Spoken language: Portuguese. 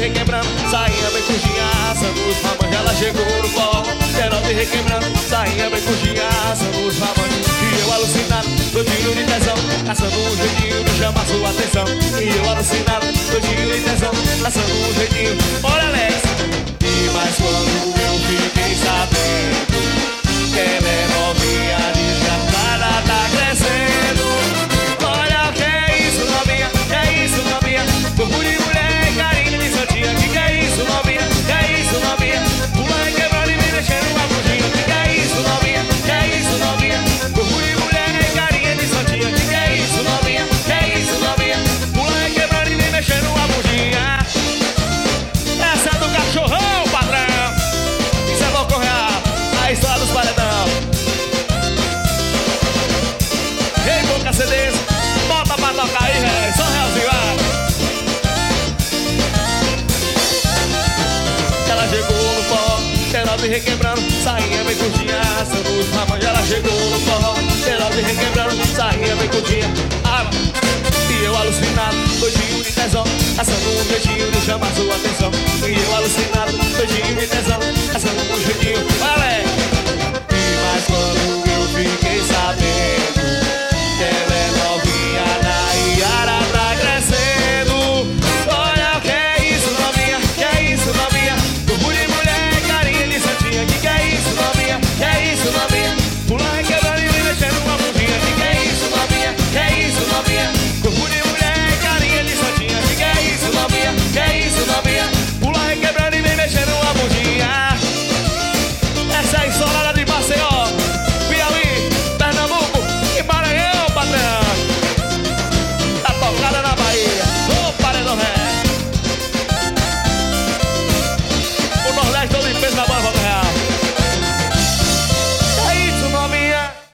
requebrando, sainha bem curtinha, assando os mamães. Ela chegou no forró, geral de requebrando, sainha bem curtinha, assando os mamães. E eu alucinado, doidinho de tesão, caçando um jeitinho de chamar sua atenção. E eu alucinado, doidinho de tesão, caçando um jeitinho. Olha, Alex! E mais quando eu fiquei sabendo que ela é novinha, desgastada, tá crescendo. Olha o que é isso, novinha, que é isso, novinha? Corpo de mulher e carinho de santinha. Que é isso, novinha, que é isso, novinha? Pula e quebrando e me mexendo uma bundinha. Que é isso, novinha, que é isso, novinha? Corpo de mulher e carinho de santinha. Que é isso, novinha, que é isso, novinha? Pula e quebrando e me mexendo uma bundinha. Essa é do cachorrão, padrão. Isso é louco real, a história dos paredão. Ei, boca CDs, bota pra tocar aí, velho. Só realzinho, vai. Ela chegou no forró, geral de requebrando, sainha bem curtinha, assando os mamães. Ela chegou no forró, geral de requebrando, sainha bem curtinha. E eu alucinado, doidinho de tesão, assando um jeitinho de chamar sua